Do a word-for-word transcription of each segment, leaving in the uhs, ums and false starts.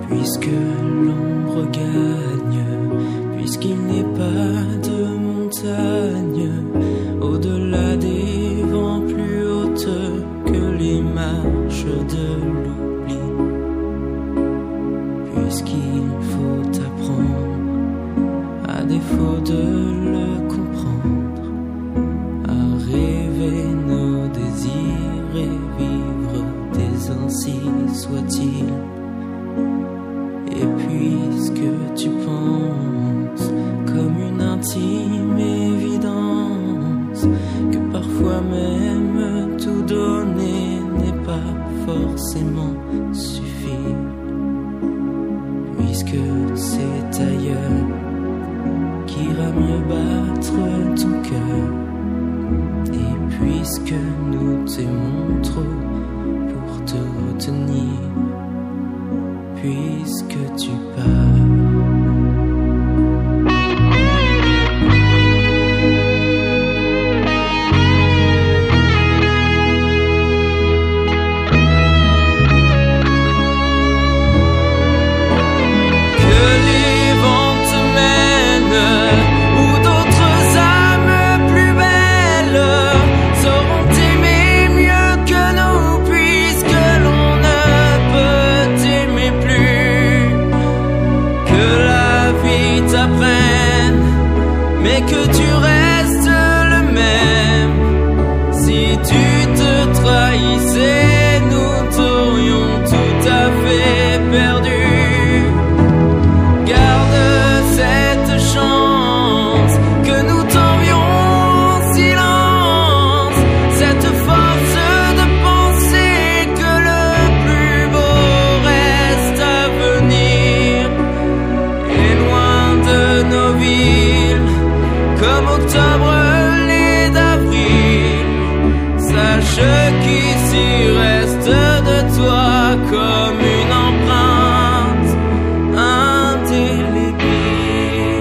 Puisque l'ombre gagne, puisqu'il n'est pas de montagne au-delà des vents plus hautes que les marches de l'oubli, puisqu'il faut apprendre, à défaut de le comprendre, à rêver nos désirs et vivre des ainsi soit-il. Et puisque tu penses comme une intime évidence que parfois même tout donner n'est pas forcément suffire, puisque c'est ailleurs qu'ira mieux battre ton cœur, et puisque nous t'aimons trop pour te retenir, puisque tu pars. Mais que tu restes le même. Si tu te trahissais, nous t'aurions tout à fait perdu. Garde cette chance que nous t'envions en silence, cette force de penser que le plus beau reste à venir, et loin de nos villes comme octobre, lait d'avril, sache qu'ici reste de toi comme une empreinte indélébile.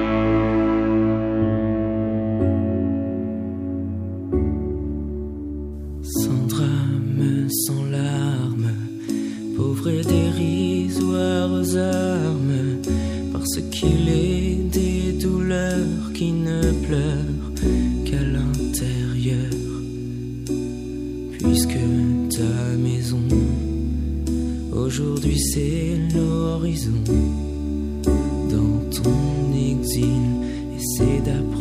Sans drame, sans larmes, pauvres et dérisoires armes, parce qu'il est des douleurs qui ne pleurent qu'à l'intérieur, puisque ta maison aujourd'hui c'est l'horizon. Dans ton exil, essaie d'apprendre